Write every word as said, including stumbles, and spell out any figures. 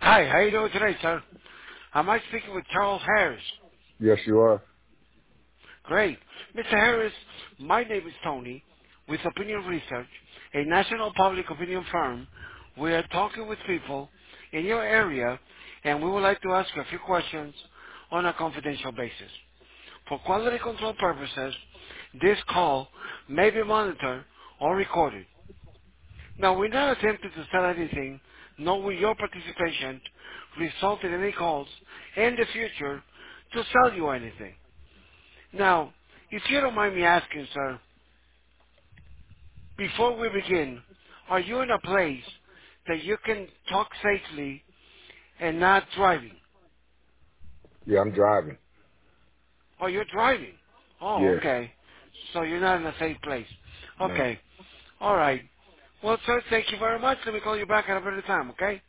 Hi, how you doing today, sir? Am I speaking with Charles Harris? Yes, you are. Great. Mister Harris, my name is Tony with Opinion Research, a national public opinion firm. We are talking with people in your area, and we would like to ask you a few questions on a confidential basis. For quality control purposes, this call may be monitored or recorded. Now, we're not attempting to sell anything, nor will your participation result in any calls in the future to sell you anything. Now, if you don't mind me asking, sir, before we begin, are you in a place that you can talk safely and not driving? Yeah, I'm driving. Oh, you're driving. Oh, Yes. okay. So you're not in a safe place. No. Okay. All right. Well, sir, thank you very much. Let me call you back at a better time, okay?